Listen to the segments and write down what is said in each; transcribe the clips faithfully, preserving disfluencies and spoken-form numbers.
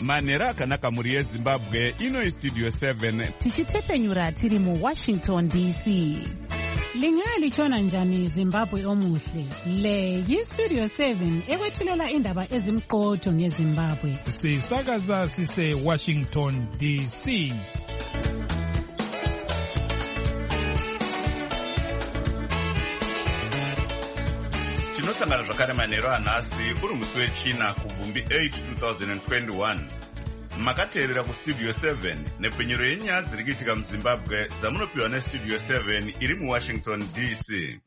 manhero akanaka mhuri yezimbabwe. Ino istudio seven tichitepenyura tiri muwashington D C. Lingalitshona njani Zimbabwe omuhle? Le yistudio seven ekwethulela indaba ezimqotho ngeZimbabwe. Sisakaza sise Washington D C. tinosangana zvakare manhero anhasi uri musi wechina kubvumbi eight two thousand twenty-one. Makateerera kustudio seven nepfenyuro yenyaya dziri kuitika muzimbabwe dzamunopiwa nestudio seven iri muwashington D C.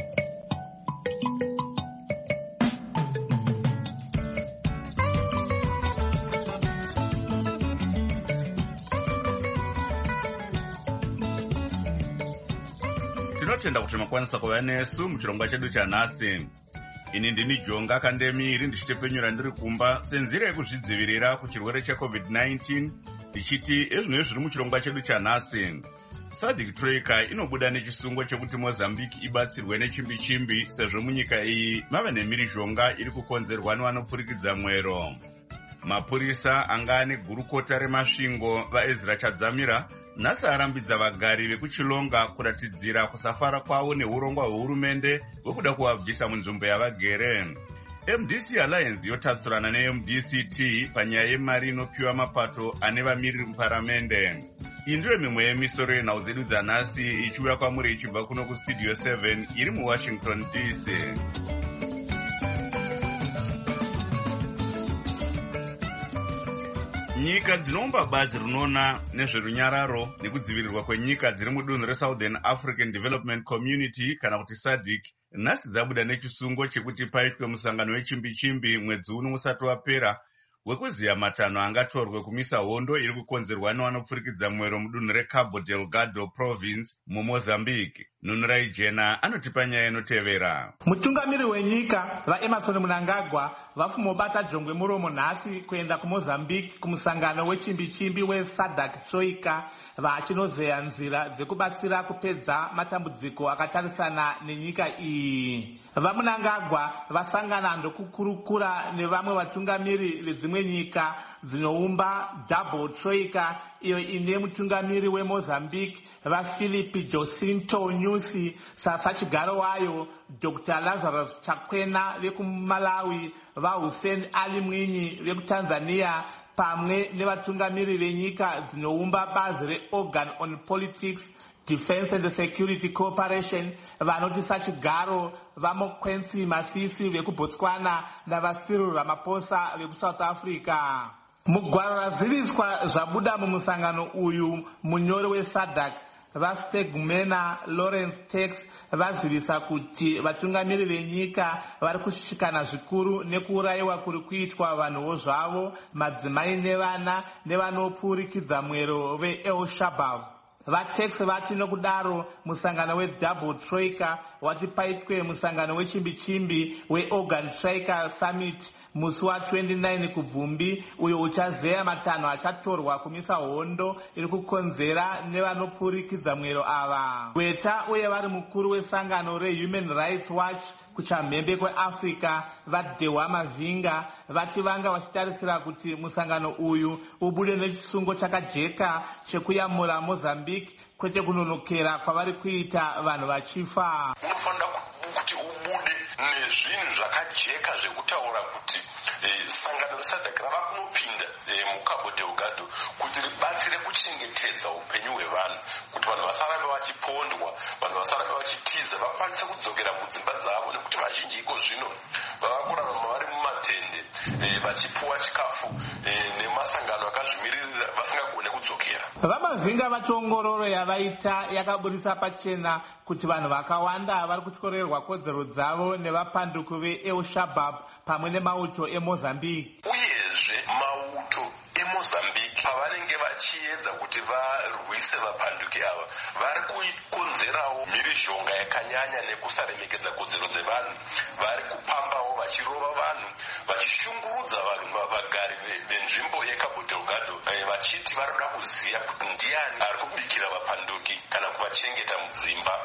Tinotenda kuti makwanisa kuva nesu muchirongwa chedu chanhasi. Ini ndini Jonga Kandemiri ndichitepfenyura ndiri kumba senzira yekuzvidzivirira kuchirwere checovid nineteen ndichiti ezvino zviri muchirongwa chedu chanhasi. Sadik Troika inobuda nechisungo chekuti Mozambique ibatsirwe nechimbi-chimbi sezvo munyika iyi mave nemhirizhonga iri kukonzerwa nevanopfurikidza mwero. Mapurisa anga ane gurukota remasvingo vaEzra Chadzamira nhasi arambidza vagari vekuchilonga kuratidzira kusafara kwavo neurongwa hwehurumende hwekuda kuvabvisa munzvimbo yavagere. M D C Alliance yotatsurana ne-M D C T panyaya yemari inopiwa mapato ane vamiriri muparamende. Iyi ndiyo mimwe yemisoro yenhau dzedu dzanhasi ichiuya kwamuri ichibva kuno kustudio seven iri muwashington D C. Nyika dzinoumba bazi rinoona nezverunyararo nekudzivirirwa kwenyika dziri mudunhu reSouthern African Development Community kana kuti SADC nhasi dzabuda nechisungo chekuti paitwe musangano wechimbi-chimbi mwedzi uno usati wapera wekuziya matanho angatorwe kumisa hondo iri kukonzerwa nevanopfurikidza mwero mudunhu reCabo Delgado province muMozambique. Nunurai Jena anotipa nyaya inotevera. Mutungamiri wenyika vaEmerson Mnangagwa vafumobata jongwe muromo nhasi kuenda kuMozambique kumusangano wechimbi-chimbi weSADC Troika vachinozeya nzira dzekubatsira kupedza matambudziko akatarisana nenyika iyi. VaMnangagwa vasangana ndokukurukura nevamwe vatungamiri vedzimwe nyika dzinoumba Double Troika iyo ine mutungamiri weMozambique vaPhilip Jacinto Nyusi, sasa chigaro wayo Doctor Lazarus Chakwena vekuMalawi, vaHussein Ali Mwinyi vekuTanzania pamwe nevatungamiri venyika dzinoumba bazi reOrgan on Politics, Defense and Security Cooperation vanoti sachigaro vaMokwenzi Masisi vekuBotswana navaCyril Ramaphosa vekuSouth Africa. Mugwaro raziviswa zvabuda mumusangano uyu munyori weSADC vaStegumena Lawrence Tax vazivisa kuti vatungamiri venyika vari kushishikana zvikuru nekuurayiwa kuri kuitwa vanhuwo zvavo, madzimai nevana nevanopfurikidza mwero veEl Shabab. VaTax vati nokudaro musangano weDouble Troika wati paitwe musangano wechimbi-chimbi weOrgan Troika Summit musi wa twenty-nine kubvumbi uyo uchazeya matanho achatorwa kumisa hondo iri kukonzera nevanopfurikidza mwero ava. Gweta uye vari mukuru wesangano reHuman Rights Watch kuchamhembe kweAfrica vaDewa Mavinga vati vanga vachitarisira kuti musangano uyu ubude nechisungo chakajeka chekuyamura Mozambique kwete kunonokera kwavari kuita vanhu vachifa. Unofanira kuti ubude nezvinhu zvakajeka zvekutaura kuti sangano reSADC rava kunopinda muCabo Delgado kuti ribatsire kuchengetedza upenyu hwevanhu, kuti vanhu vasarambe vachipondwa, vanhu vasarambe vachitiza, vakwanise kudzokera mudzimba dzavo, nekuti vazhinji iko zvino vava kurarama vari mumatende vachipuwa chikafu nemasangano akazvimiririra vasingagone kudzokera. VaMavinga vati ongororo yavaita yakaburitsa pachena kuti vanhu vakawanda vari kutyorerwa kodzero dzavo nevapanduku veEl Shabab pamwe nemauto eMozambique. Uyezve mauto eMozambique pavanenge vachiedza kuti varwise vapanduki ava vari kukonzerawo mhirizhonga yakanyanya nekusaremekedza kodzero dzevanhu, vari kupambawo vachirova vanhu, vachishungurudza vanhu vagari venzvimbo yeCabo Delgado vachiti vari kuda kuziya kuti ndiani ari kubikira vapanduki kana kuvachengeta mudzimba.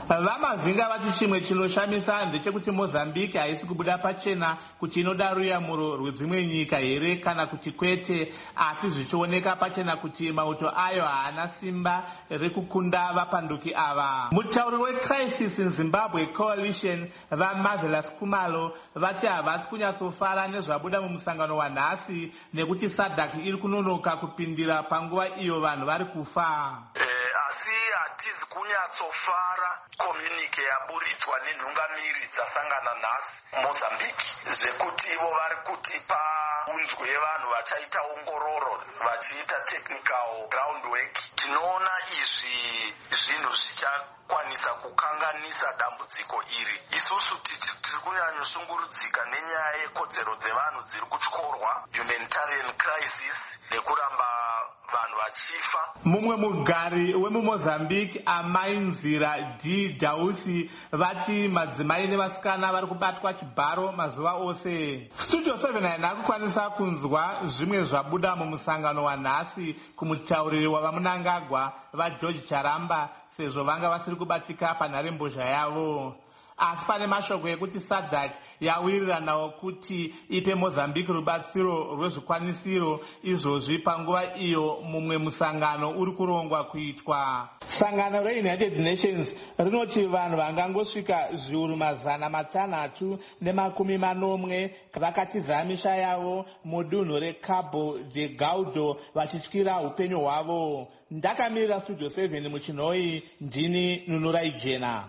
Vamazinga vati chimwe chinoshamisa ndechekuti Mozambique haisi kubuda pachena kuti inoda ruyamuro rwedzimwe nyika here kana kuti kwete, asi zvichioneka pachena kuti mauto ayo haana simba rekukunda vapanduki ava. Mutauri weCrisis in Zimbabwe Coalition vaMarvelous Khumalo vati havasi kunyatsofara nezvabuda mumusangano wanhasi nekuti SADC iri kunonoka kupindira panguva iyo vanhu vari kufa. Asi hatizi kunyatsofara komunike yaburitswa nenhungamiri dzasangana nhasi Mozambique zvekuti ivo vari kutipa unzwe vanhu vachaita ongororo vachiita technical groundwork. Tinoona izvi zvinhu zvichakwanisa kukanganisa dambudziko iri. Isusu tiri kunyanyosunguridzika nenyaya yekodzero dzevanhu dziri kutyorwa, humanitarian crisis, nekuramba vanhu vachifa. Mumwe mugari wemuMozambique Amai Nzira D Dausi vati madzimai nevasikana vari kubatwa chibharo mazuva ose. Studio seven haina kukwanisa kunzwa zvimwe zvabuda mumusangano wanhasi kumutauriri wavamunangagwa vaGeorge Charamba sezvo vanga vasiri kubatika panharembozha yavo. Asi pane mashoko ekuti SADC yawiriranawo kuti ipe Mozambique rubatsiro rwezvikwanisiro izvozvi panguva iyo mumwe musangano uri kurongwa kuitwa. Sangano reUnited Nations rinoti vanhu vangangosvika zviuru mazana matanhatu nemakumi manomwe vakatiza misha yavo mudunhu reCabo Delgado vachityira upenyu hwavo. Ndakamirira Studio seven muchinhoi, ndini Nunurai Jena.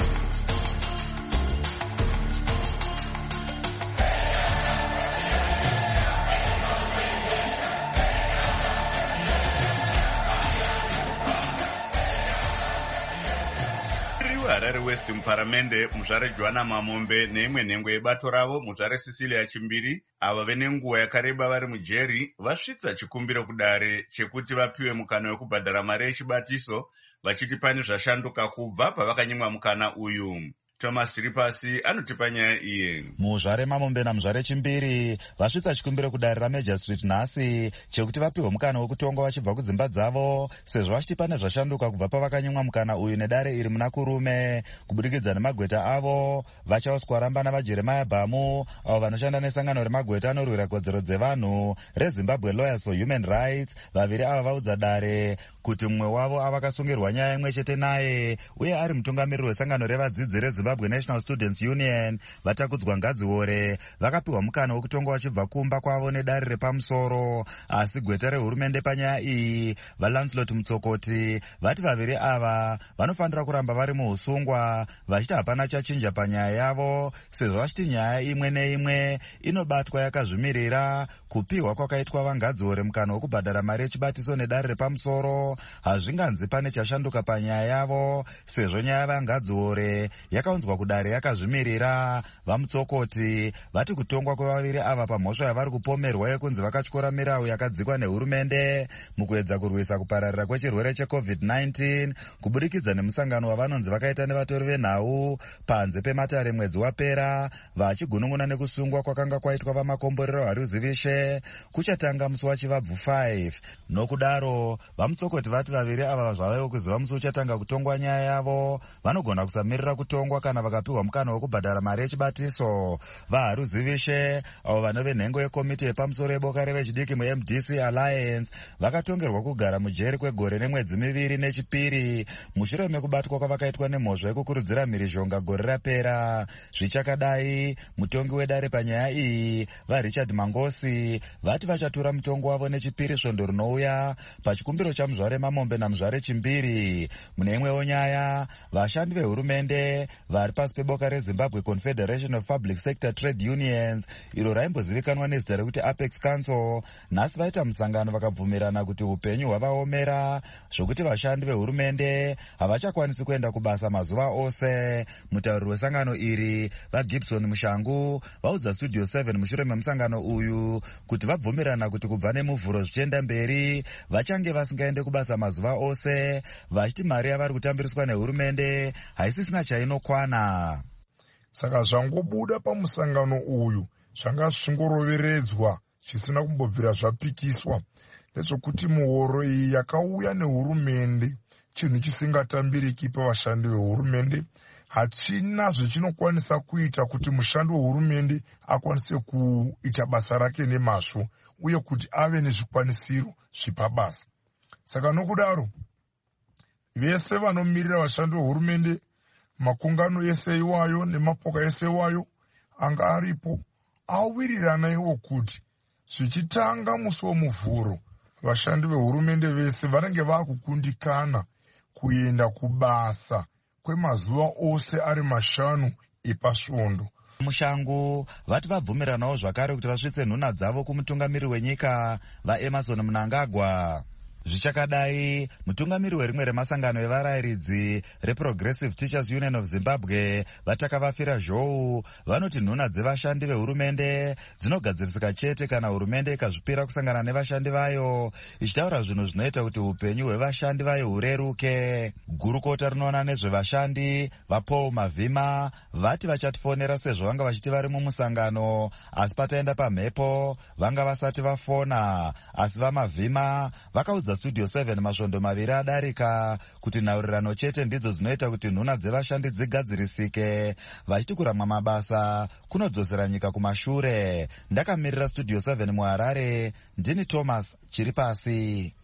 Harare West muparamende muzvare Joana Mamombe neimwe nhengo yebato ravo muzvare Cecilia Chimbiri ava vene nguva yakareba vari mujeri vasvitsa chikumbiro kudare chekuti vapiwe mukana wekubhadhara mari yechibatiso vachiti pane zvashanduka kubva pavakanyimwa mukana uyu. Thomas Ripasi anotipa nyaya iye. Muzvare Mamombe namuzvare Chimbiri vasvitsa chikumbiro kudare raMajor Street nhasi chekuti vapiwe mukana wekutongwa vachibva kudzimba dzavo sezvo vachiti pane zvashanduka kubva pavakanyimwa mukana uyu nedare iri muna kurume kubudikidza nemagweta avo vachauswa ramba navaJeremiah Bhamu avo vanoshanda nesangano remagweta anorwira kodzero dzevanhu reZimbabwe Lawyers for Human Rights. Vaviri ava vaudza dare kuti mumwe wavo avakasungirwa nyaya imwe chete naye uye ari mutungamiriri wesangano revadzidzi reZimbabwe National Students Union vatakudzwa Ngadziore vakapiwa mukana wekutongwa vachibva kumba kwavo nedare repamusoro. Asi gweta rehurumende panyaya iyi vaLancelot Mutsokoti vati vaviri ava vanofanira kuramba vari muusungwa vachiti hapana chachinja panyaya yavo sezvo vachiti nyaya imwe neimwe inobatwa yakazvimirira. Kupiwa kwakaitwa vaNgadziore mukana wekubhadhara mari yechibatiso nedare repamusoro hazvinganzi pane chashanduka panyaya yavo sezvo nyaya vaNgadziore yakaunzwa kudare yakazvimirira. VaMutsokoti vati kutongwa kwevaviri ava pamhosva yavari kupomerwa yekunzi vakatyora mirau yakadzikwa nehurumende mukuedza kurwisa kupararira kwechirwere checovid nineteen kubudikidza nemusangano wavanonzi vakaita nevatori venhau panze pematare mwedzi wapera vachigunun'una nekusungwa kwakanga kwaitwa vamakomborero haruzivishe kuchatanga musi wachivabvu five. Nokudaro VaMutsokoti vati vaviri ava zvavayo kuziva musi uchatanga kutongwa nyaya yavo vanogona kusamirira kutongwa kana vakapiwa mukana wekubhadhara mari yechibatiso. VaHaruzivishe avo vanove nhengo yekomiti yepamusoro yeboka revechidiki muM D C Alliance vakatongerwa kugara mujeri kwegore nemwedzi miviri nechipiri mushure mekubatwa kwavakaitwa nemhosva yekukurudzira mhirizhonga gore rapera. Zvichakadai mutongi wedare panyaya iyi vaRichard Mangosi vati vachatura mutongo wavo nechipiri svondo rinouya pachikumbiro chamuzvare Mamombe namuzvare Chimbiri. Mune imwewo nyaya vashandi vehurumende vari pasi peboka reZimbabwe Confederation of Public Sector Trade Unions iro raimbozivikanwa nezita rekuti Apex Council nhasi vaita musangano vakabvumirana kuti upenyu hwavaomera zvokuti vashandi vehurumende havachakwanisi kuenda kubasa mazuva ose. Mutauriri wesangano iri vaGibson Mushangu vaudza Studio seven mushure memusangano uyu kuti vabvumirana kuti kubva nemuvhuro zvichienda mberi vachange vasingaende kubasa mazuva ose vachiti mari yavari kutambiriswa nehurumende haisisina chainokwana. Saka zvangobuda pamusangano uyu zvanga zvingoroveredzwa zvisina kumbobvira zvapikiswa nezvokuti muhoro iyi yakauya nehurumende chinhu chisingatambiriki pavashandi vehurumende. Hachina zvechinokwanisa kuita kuti mushandi wehurumende akwanise kuita basa rake nemazvo uye kuti ave nezvikwanisiro zvipabasa. Saka nokudaro vese vanomirira vashandi vehurumende, makungano ese iwayo nemapoka ese iwayo anga aripo, awirirana iwo kuti zvichitanga musi womuvhuro vashandi vehurumende vese vanenge vakukundikana kuenda kubasa kwemazuva ose ari mashanu epasvondo. Mushangu vati vabvumiranawo zvakare kuti vasvitse nhuna dzavo kumutungamiri wenyika vaEmerson Mnangagwa. Zvichakadai, mutungamiri werimwe remasangano evarayiridzi reProgressive Teachers Union of Zimbabwe vatakavafira zhou vanoti nhuna dzevashandi vehurumende dzinogadzirisika chete kana hurumende ikazvipira kusangana nevashandi vayo, ichitaura zvinhu zvinoita kuti upenyu hwevashandi vayo hureruke. Gurukota rinoona nezvevashandi vaPaul Mavhima vati vachatifonera sezvo vanga vachiti vari mumusangano, asi pataenda pamhepo vanga vasati vafona. Asi vaMavhima vakaudza Studio seven masvondo maviri adarika kuti nhaurirano chete ndidzo dzinoita kuti nhuna dzevashandi dzigadzirisike, vachiti kuramwa mabasa kunodzosera nyika kumashure. Ndakamirira Studio seven muHarare, ndini Thomas Chiripasi.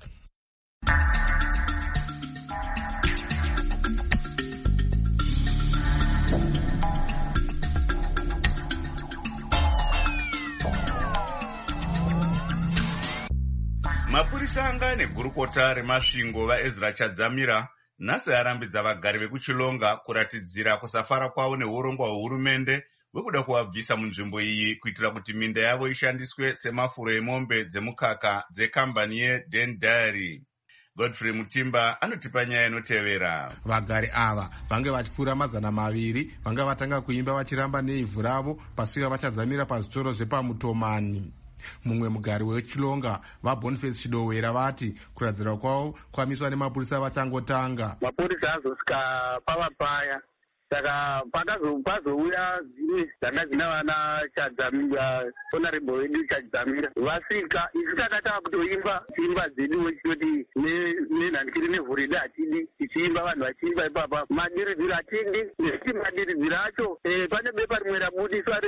Mapurisa anga negurukota remasvingo vaEzra Chadzamira nhasi arambidza vagari vekuChilonga kuratidzira kusafara kwavo neurongwa hwehurumende hwekuda kuvabvisa munzvimbo iyi kuitira kuti minda yavo ishandiswe semafuro emombe dzemukaka dzekambani yeDen Dairy. Godfrey Mutimba anotipa nyaya inotevera. Vagari ava vange vachipfuura mazana maviri vanga vatanga kuimba vachiramba neivhu ravo pasvika vachadzamira pazvitoro zvepamutomani. Mumwe mugari weChilonga vaBoniface Chidowera vati kuradzira kwavo kwamiswa nemapurisa vachangotanga. Mapurisa azosvika pava paya, saka pakazouya dzimwe dzanga dzina vana Chadzamira, honorable wedu Chadzamira vasvika, isu takataka kutoimba imba dzedu wechitoti nenhandikiri nevhuridi hatidi, tichiimba vanhu vachiimba ipapa madiridziro hatidi, nekuti madiridziro acho pane bepa rimwe rabudiswa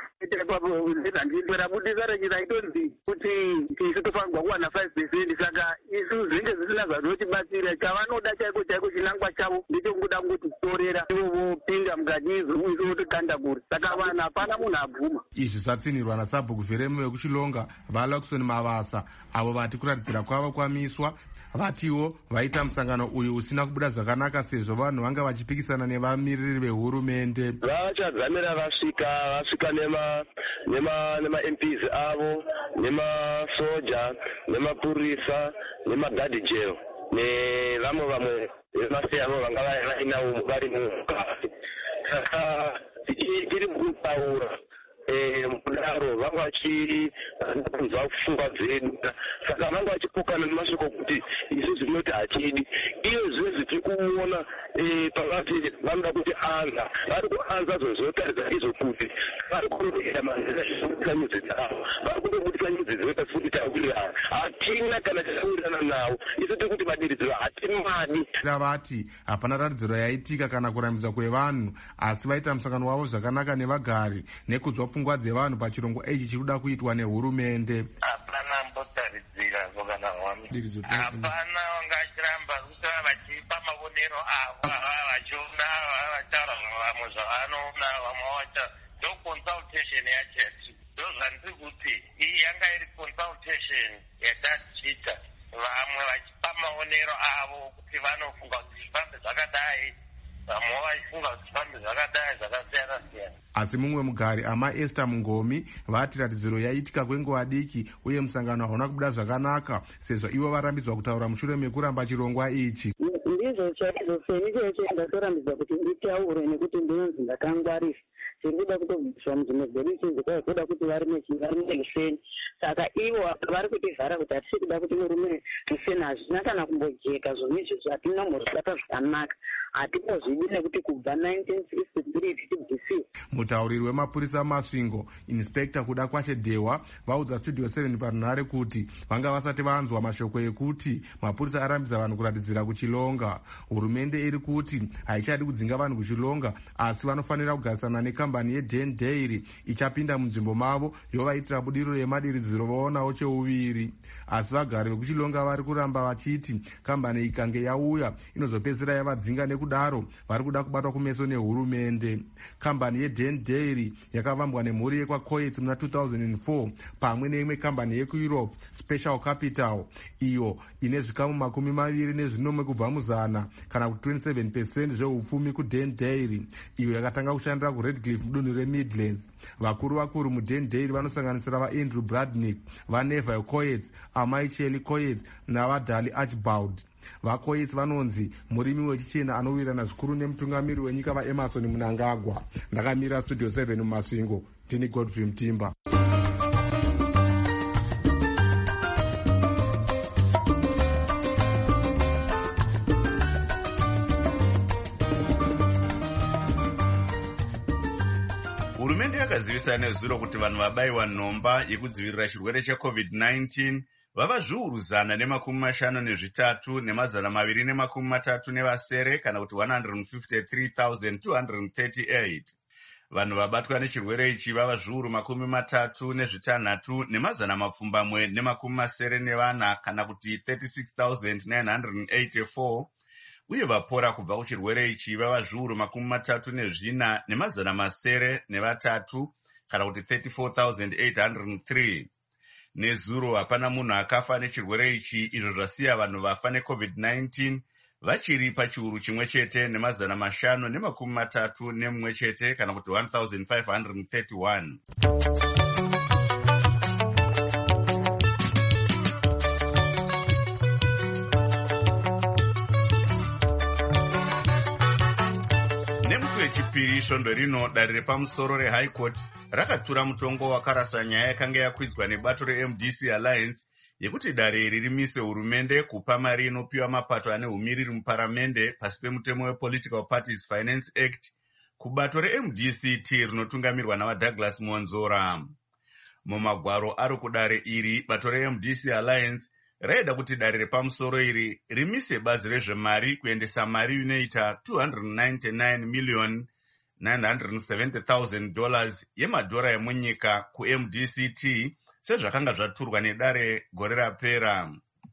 renhandikiri rabudiswa rechiraitonzi kuti isu tofanirwa kuwana five percent, saka isu zvinge zvisina zvanotibatsira. Chavanoda chaiko chaiko chinangwa chavo ndechekuda kungotitorera pinga mukati izvotikanda kuri, saka vanhu hapana munhu abvuma. Izvi zvatsinirwa naSabhuku Veremu vekuChilonga vaLaxon Mavasa avo vati kuratidzira kwavo kwamiswa. Vatiwo vaita musangano uyu usina kubuda zvakanaka sezvo vanhu vanga vachipikisana nevamiriri vehurumende. Vachadzamira vasvika vasvika nema nema nema M Ps avo, nemasoja, nemapurisa, nemagadi jail nevamwe vamwe vemasiyamo vanga vainawo vari mukati. Saka tiri kutaura mudaro vanga vachibva pfungwa dzedu, saka vanga vachipokana nemashoko kuti isu zvinoti hatidi. Iyo zvino zvitiri kuona pakati vanoda kuti anza vari kuanza zvozotaridza izvo kuti vari kunoita manzira ezvekubudisa nyudzi dzavo, vari kundobudisa nyudzi dzinoita kuti tawirirana. Hatina kana tawirirana nawo, isu tiri kuti madiridziro hatimadi. Vati hapana ratidziro yaitika kana kurambidzwa kwevanhu, asi vaita musangano wavo zvakanaka nevagari nekudzwa pfungwa dzevanhu pachirongo ichi chirikuda kuitwa nehurumende. Hapana mbotaridzira kana hwami, hapana wangachiramba kuti vachipa mavonero avo vachiona vachara vamwe zvavanoona vamwe vacha ndo consultation yacheti. Ndo zvandiri kuti iyi yanga iri consultation yatatiita, vamwe vachipa maonero avo kuti vanofunga kuti zvifambe zvakadai, vamwe vachifunga kuti zvifambe zvakadai, zvakasiyana siyana. Asi mumwe mugari amaEsther Mungomi vati ratidziro yaitika kwenguva diki uye musangano hauna kubuda zvakanaka sezvo ivo varambidzwa kutaura mushure mekuramba chirongwa ichi. Ndizvo chaizvo feni cheche ndatorambidzwa kuti nditaure nekuti ndinonzi ndakangwarisa, tirikuda kutobviswa munzvimbo dzedu ichidzi kwai kuda kuti varime feni. Saka ivo vari kutivhara kuti hatisi kuda kuti murume mufeni, hazvina kana kumbojeka zvonizvo zvatinambozvibata zvakanaka. Hatipozvidi nekuti kubva nineteen sixty tiri tichibvisiwa. Mutauriri wemapurisa Masvingo, Inspector Kuda Kwashe Dewa, vaudza Studio seven parunhare kuti vanga vasati vanzwa mashoko ekuti mapurisa arambidza vanhu kuratidzira kuchilonga. Hurumende iri kuti haichadi kudzinga vanhu kuchilonga, asi vanofanira kugarisana nekambani yeDan Dairy ichapinda munzvimbo mavo yovaitira budiriro yemadiridziro vaonawo cheuviri. Asi vagari vekuchilonga vari kuramba vachiti kambani ikange yauya inozopedzisira yavadzinga, nekudaro vari kuda kubatwa kumeso nehurumende. Kambani yeDan Dairy yakavambwa nemhuri yekwaCoets muna two thousand four pamwe neimwe kambani yekuEurope Special Capital, iyo ine zvikamu makumi maviri nezvinomwe kubva muzana kana kuti twenty-seven percent zveupfumi kuDan Dairy, iyo yakatanga kushandira kuRedcliffe mudunhu reMidlands. Vakuru vakuru muDan Dairy vanosanganisira vaAndrew Bradnick, vaNeville Coets, Amai Shelley Coets navaDali Archibald. VaCoets vanonzi murimi wechichena anowirirana zvikuru nemutungamiri wenyika vaEmerson Mnangagwa. Ndakamira Studio seven muMasvingo, ndini Godfrey Mtimba. Hurumende yakazivisa nezuro kuti vanhu vabayiwa nhomba yekudzivirira chirwere checovid nineteen vava zviuru zana nemakumi mashanu nezvitatu nemazana maviri nemakumi matatu nevasere, kana kuti one hundred fifty-three thousand two hundred thirty-eight. Vanhu vabatwa nechirwere ichi vava zviuru makumi matatu nezvitanhatu nemazana mapfumbamwe nemakumi masere nevana, kana kuti thirty-six thousand nine hundred eighty-four. Uye vapora kubva kuchirwere ichi vava zviuru makumi matatu nezvina nemazana masere nevatatu, kana kuti thirty-four thousand eight hundred three. Nezuro hapana munhu akafa nechirwere ichi, izvo zvasiya vanhu vafa necovid nineteen vachiri pachiuru chimwe chete nemazana mashanu nemakumi matatu nemumwe chete, kana kuti one thousand five hundred thirty-one. Nemusi wechipiri svondo rino dare repamusoro reHigh Court rakatura mutongo wakarasa nyaya yakanga yakwidzwa nebato reM D C Alliance yekuti dare iri rimise hurumende kupa mari inopiwa mapato ane umiriri muparamende pasi pemutemo wePolitical Parties Finance Act kubato reM D C T rinotungamirwa navaDouglas Monzora. Mumagwaro ari kudare iri, bato reM D C Alliance raida kuti dare repamusoro iri rimise bazi rezvemari kuendesa mari inoita two hundred ninety-nine million nine hundred seventy thousand dollars yemadhora emunyika kuM D C T sezvakanga zvaturwa nedare gore rapera.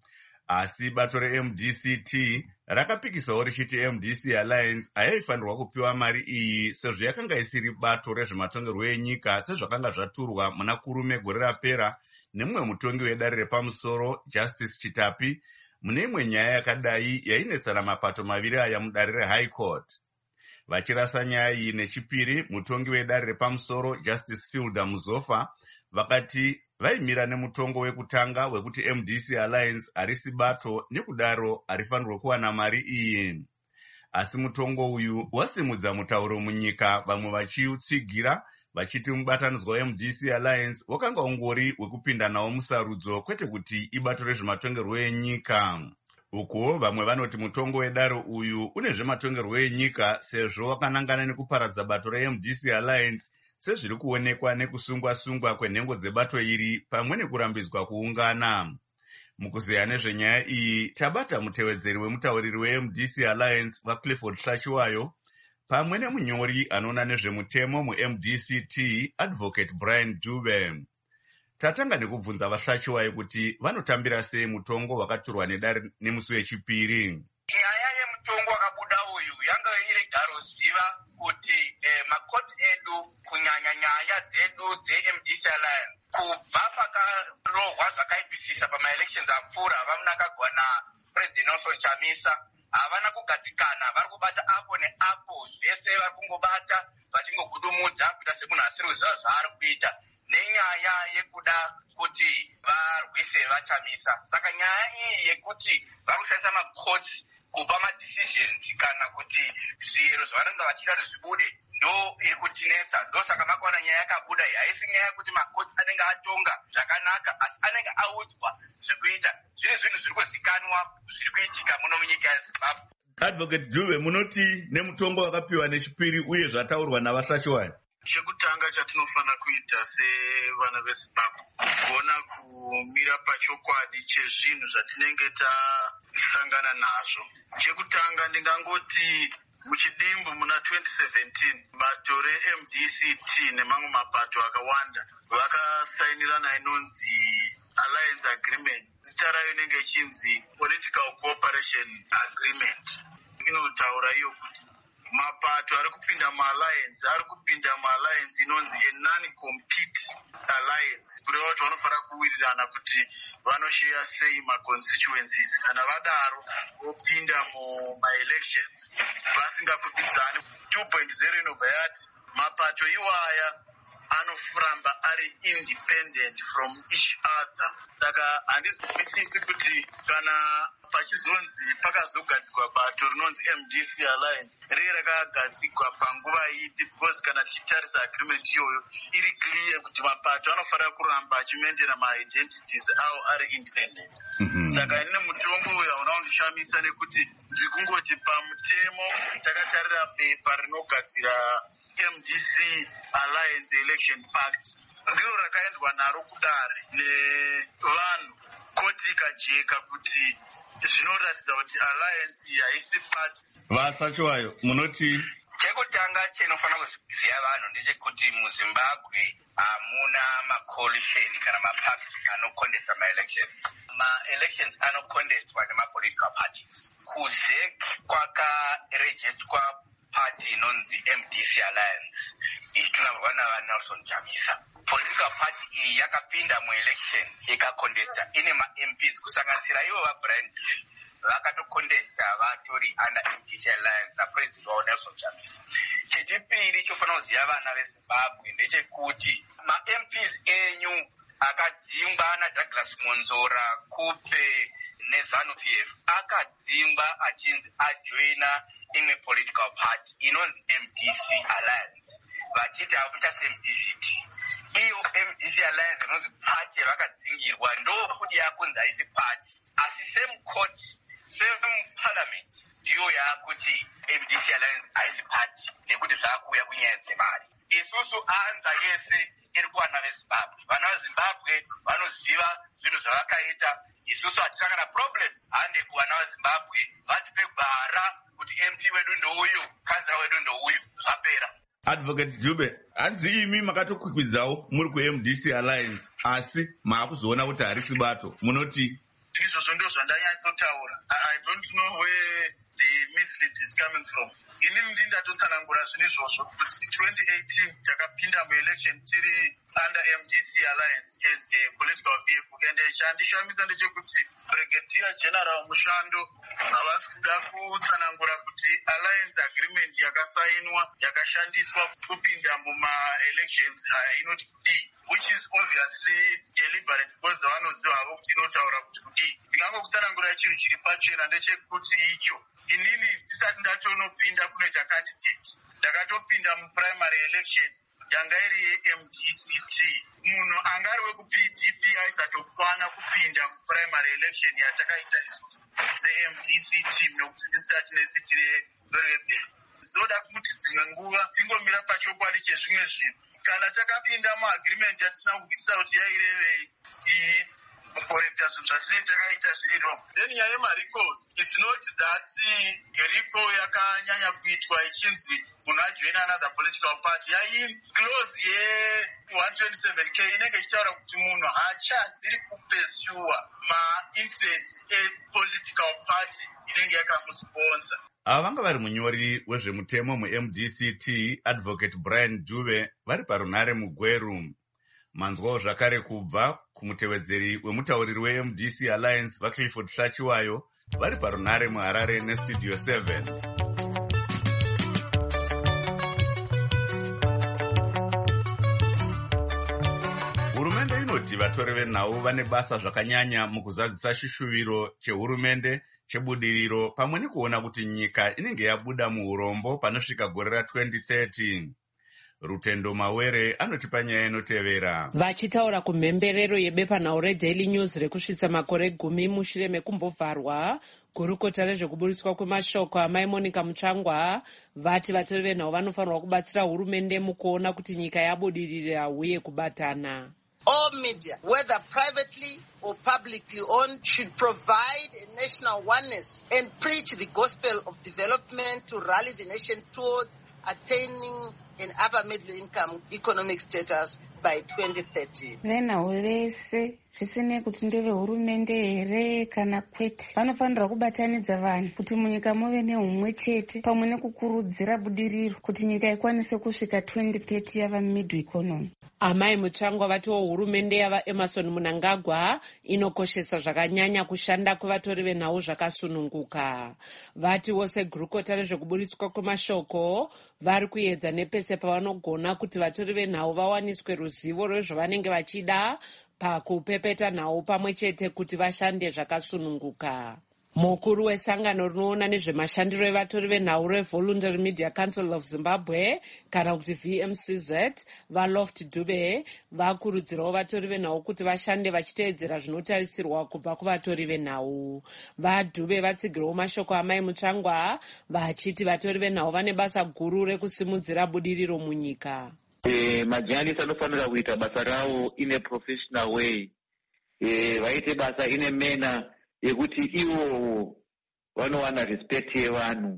Asi bato reM D C T rakapikisawo richiti M D C Alliance hayaifanirwa kupiwa mari iyi sezvo yakanga isiri bato rezvematongerwo enyika sezvakanga zvaturwa muna kurume gore rapera nemumwe mutongi wedare repamusoro Justice Chitapi mune imwe nyaya yakadai yainetsana mapato maviri aya mudare reHigh Court. Vachirasa nyaya iyi nechipiri, mutongi wedare repamusoro Justice Fielder Muzofa vakati vaimira nemutongo wekutanga wekuti M D C Alliance harisi bato nekudaro harifanirwa kuwana mari iyi. Asi mutongo uyu wasimudza mutauro munyika, vamwe vachiutsigira vachiti mubatanidzwa weM D C Alliance wakanga ungori wekupinda nawo musarudzo kwete kuti ibato rezvematongerwo enyika. Uko vamwe vanoti mutongo wedare uyu une zvematongerwo enyika sezvo wakanangana nekuparadza bato reM D C Alliance sezviri kuonekwa nekusungwa-sungwa kwenhengo dzebato iri pamwe nekurambidzwa kuungana. Mukuzeya nezvenyaya iyi tabata mutevedzeri wemutauriri weM D C Alliance vaClifford Hlachiwayo pamwe nemunyori anoona nezvemutemo muM D C T Advocate Brian Dube. Tatanga nekubvunza vaHlachiwayo kuti vanotambira sei mutongo wakaturwa nedare nemusi wechipiri. Nyaya yemutongo wakabuda uyu yanga iri garoziva kuti eh, makoti edu kunyanya nyaya dzedu dzeM D C Alliance kubva pakarohwa zvakaipisisa pamaelections apfuura vamunangagwa naPresident Nelson Chamisa havana kugadzikana, vari kubata apo neapo, zvese vari kungobata vachingogudumudza kuita semunhu asiri kuziva zvaari kuita nenyaya yekuda kuti varwise vaChamisa. Saka nyaya iyi yekuti vari kushandisa makoti kupa madecisions kana kuti zviro zvavanenge vachida kuti zvibude ndo iri kutinetsa. Ndo saka makaona nyaya yakabuda iyi haisi nyaya yekuti makoti anenge atonga zvakanaka, asi anenge audzwa zvekuita. Zvine zvinhu zviri kuzikanwa zviri kuitika muno munyika yeZimbabwe. Advocate Dube, munoti nemutongo wakapiwa nechipiri uye zvataurwa navasachiwani. Chekutanga chatinofanira kuita sevana veZimbabwe kugona kumira pachokwadi chezvinhu zvatinenge tasangana nazvo. Chekutanga ndingangoti muchidimbu muna twenty seventeen bato re-M D C T nemamwe mapato akawanda vakasainirana inonzi Alliance Agreement. Zita rayo inenge ichinzi Political Cooperation Agreement. Inotaura iyo kuti mapato ari kupinda mualliance ari kupinda mualliance inonzi a non-compete alliance, kureva kuti vanofanira kuwirirana kuti vanosheya sei maconstituencies. Kana vadaro vopinda mumaelections vasingakwikwidzani. two point zero inobva yati mapato iwaya anofuramba ari independent from each other. Saka handizwisisi kuti kana pachizonzi pakazogadzikwa bato rinonzi M D C Alliance riye rakagadzikwa panguva ipi, because kana tichitarisa agreement iyoyo iri clear kuti mapato anofanira kuramba achimendera maidentities awo ari independent. Mm-hmm. Saka ine mutombo uyu hauna kundishamisa nekuti ndiri kungoti pamutemo takatarira bepa rinogadzira M D C Alliance Election Pact ndiro rakaendwa naro kudare nevanhu, koti ikajeka kuti zvinoratidza kuti alliance haisi part. Vasachiwayo, munoti chekutanga chinofanira kuziva vanhu ndechekuti muZimbabwe hamuna macoalition kana mapact anokondesa maelections. Maelections anokondeswa nemapolitical parties. Kuzek kwakarejistwa party inonzi M D C Alliance ichinavarwa navanelson Chamisa. Political party iyi yakapinda muelection ikakondesta ine ma-M Ps kusanganisira ivo vaBrian vakatokondesta vatori under M D C Alliance napresident wavo Nelson Chamisa. Chechipiri chofanira kuziva vana veZimbabwe ndechekuti ma-M Ps enyu akadzingwa naDouglas Monzora Kupe neZANU P F akadzingwa achinzi ajoina imwe political party inonzi M D C Alliance vachiti hakuita se-M D C T. Iyo M D C Alliance inonzi party vakadzingirwa ndokuti yakunzi haisi party, asi same court same parliament ndiyo yakuti M D C Alliance haisi party nekuti zvakuuya kunyaya dzemari. Isusu anza yese iri kuvana veZimbabwe. Vana veZimbabwe vanoziva zvinhu zvavakaita. Isusu hatina kana problem hande kuvana veZimbabwe vatipe gwara kuti M P wedu ndouyu, kanzira wedu ndouyu, zvapera. Advocate Dube, hanzi imi makatokwikwidzao muri ku-M D C Alliance asi maakuzoona kuti harisi bato, munoti? Izvozvo ndo zvandanyatsotaura. I don't know where the mislead is coming from. Inini ndindatotsanangura zvinhu izvozvo kuti twenty eighteen takapinda muelection tiri under M D C Alliance as a political vehicle, and chandishamisa ndechekuti Brigadier General Mushando havasi kuda kutsanangura kuti alliance agreement yakasainwa yakashandiswa kupinda muma-elections inoti kudii, which is obviously deliberate because vanoziva havo kuti inotaura kuti kudii. Ndingangokutsanangura chinhu chiri pachena ndechekuti icho inini ndisati ndatonopinda kunoita candidate ndakatopinda muprimary election yanga iri ye-M D C T. Munhu angari weku-P D P aisatokwana kupinda muprimary election yatakaita isusu se-M D C T nokuti ndisati nesiti rerebheri. Zoda kuti dzimwe nguva tingomira pachokwadi chezvimwe zvinhu. Kana takapinda muagreement yatisina kubvisa kuti yairevei kukorekta zvinhu zvatinenge takaita zviri wrong. Then nyaya yema-recalls, it's not that recall yakanyanya kuitwa ichinzi munhu ajoina another political party. Yaini clause ye-one twenty-seven K inenge ichitaura kuti munhu haachaziri kupesua ma-interest e-political party inenge yakamusponsor. Ava vanga vari munyori wezvemutemo mu-M D C T Advocate Brian Dube vari parunhare muGweru. Manzwawo zvakare kubva kumutevedzeri wemutauriri we-M D C Alliance vaClifford Sachiwayo vari parunhare muHarare neStudio seven. Hurumende inoti vatori venhau vane basa zvakanyanya mukuzadzisa chishuviro chehurumende chebudiriro pamwe nekuona kuti nyika inenge yabuda muurombo panosvika gore ra-twenty thirty. Rutendo Mawere anotipa nyaya inotevera. Vachitaura kumhemberero yebepanhau reDaily News rekusvitsa makore gumi mushure mekumbovharwa gurukota rezvekuburiswa kwemashoko amai Monica Mutsvangwa vati vatori venhau vanofanirwa kubatsira hurumende mukuona kuti nyika yabudirira uye kubatana. All media, whether privately or publicly owned, should provide a national oneness and preach the gospel of development to rally the nation towards attaining an upper middle income economic status by twenty thirty. Venhau vese zvisinei kuti ndevehurumende here kana kwete vanofanirwa kubatanidza vanhu kuti munyika muve neumwe chete pamwe nekukurudzira budiriro kuti nyika ikwanise kusvika twenty thirty yava middle economy. Amai Mutsvangwa vatiwo hurumende yava Emerson Mnangagwa inokoshesa zvakanyanya kushanda kwevatori venhau zvakasununguka. Vatiwo segurukota rezvekuburiswa kwemashoko vari kuedza nepese pavanogona kuti vatori venhau vawaniswe ruzivo rwezvavanenge vachida pakupepeta nhau pamwe chete kuti vashande zvakasununguka. Mukuru wesangano rinoona nezvemashandiro evatori venhau reVoluntary Media Council of Zimbabwe kana kuti V M C Z vaLoft Dube vakurudzirawo vatori venhau kuti vashande vachiteedzera zvinotarisirwa kubva kuvatori venhau. VaDube vatsigirawo mashoko amai Mutsvangwa vachiti vatori venhau vane basa guru rekusimudzira budiriro munyika. Eh, majournalists anofanira kuita basa rawo in a professional way. Eh, vaite basa in a manner yekuti ivo vanowana respect yevanhu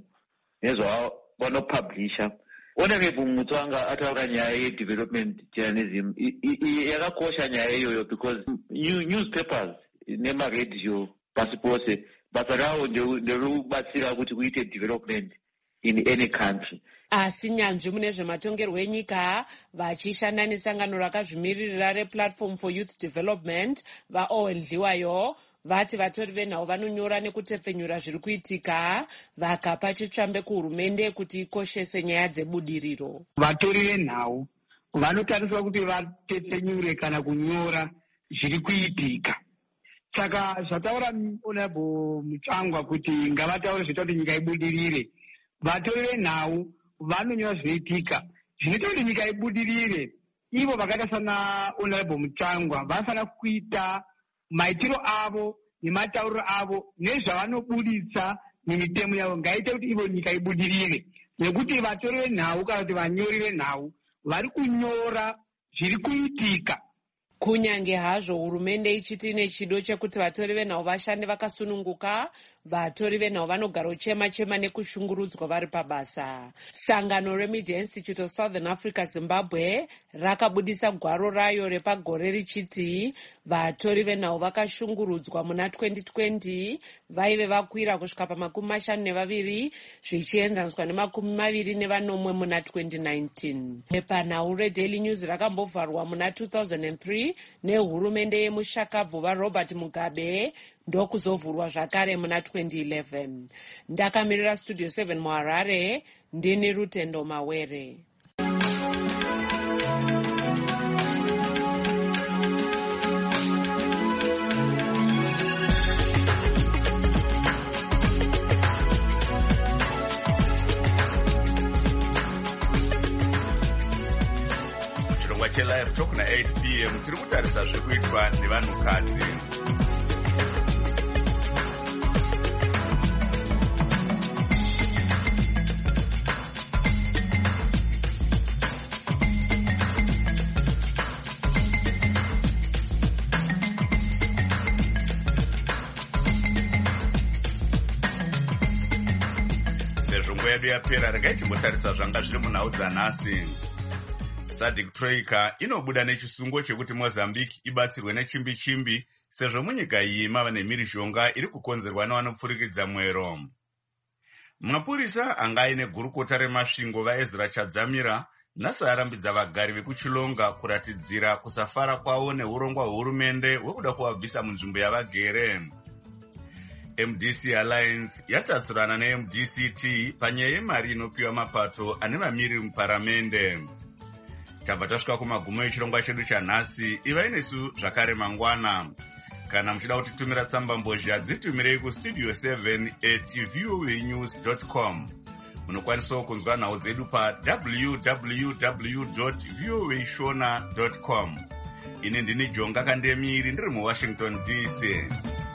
nezvavanopublisha. Honorable Mutsvangwa ataura nyaya yedevelopment journalism yakakosha nyaya iyoyo because newspapers nemaradio pasi pose basa ravo nderokubatsira kuti kuite development in any country. Asi nyanzvi mune zvematongerwo enyika vachishanda nesangano rakazvimiririra rePlatform for Youth Development vaOwen Dliwayo vati vatori venhau vanonyora nekutepfenyura zviri kuitika vakapa chitsvambe kuhurumende kuti ikoshese nyaya dzebudiriro. Vatori venhau vanotariswa kuti vatepfenyure kana kunyora zviri kuitika. Saka zvataura Honorable Mutsvangwa kuti ngavataure zvinoita kuti nyika ibudirire. Vatori venhau vanonyora zvinoitika zvinoita kuti nyika ibudirire. Ivo vakaita sana Honorable Mutsvangwa vanofanira kuita maitiro avo nematauriro avo nezvavanobuditsa mumitemo yavo ngaite kuti ivo nyika ibudirire, nekuti vatori venhau kana kuti vanyori venhau vari kunyora zviri kuitika. Kunyange hazvo hurumende ichiti ine chido chekuti vatori venhau vashande vakasununguka, vatori venhau vanogara uchema chema nekushungurudzwa vari pabasa. Sangano reMedia Institute of Southern Africa Zimbabwe rakabudisa gwaro rayo repagore richiti vatori venhau vakashungurudzwa muna twenty twenty vaive vakwira kusvika pamakumi mashanu nevaviri zvichienzaniswa nemakumi maviri nevanomwe muna twenty nineteen. Pepanhau reDaily News rakambovharwa muna two thousand three nehurumende yemushakabvu vaRobert Mugabe ndokuzovhurwa zvakare muna twenty eleven. Ndakamirira Studio seven muHarare, ndini Rutendo Mawere. Live talk na eight p m tiri kutarisa zvekuitwa nevanhukadzi. Sezvo nguva yedu yapera, regai timbotarisa zvanga zviri munhau dzanhasi. SADC Troika inobuda nechisungo chekuti Mozambique ibatsirwe nechimbi chimbi sezvo munyika iyi mava nemhirizhonga iri kukonzerwa nevanopfurikidza mwero. Mapurisa anga aine gurukota remasvingo vaEzra Chadzamira nhasi arambidza vagari vekuchilonga kuratidzira kusafara kwavo neurongwa hwehurumende hwekuda kuvabvisa munzvimbo yavagere. M D C Alliance yatatsurana neM D C T panyaya yemari inopiwa mapato ane vamiriri muparamende. Tabva tasvika kumagumo echirongwa chedu chanhasi. Ivai nesu zvakare mangwana. Kana muchida kutitumira tsamba mbozha dzitumirei kustudio seven at voanews dot com. Munokwanisawo kunzwa nhau dzedu pa w w w dot voa shona dot com. Ini ndini Jonga Kandemiri ndiri muWashington D C.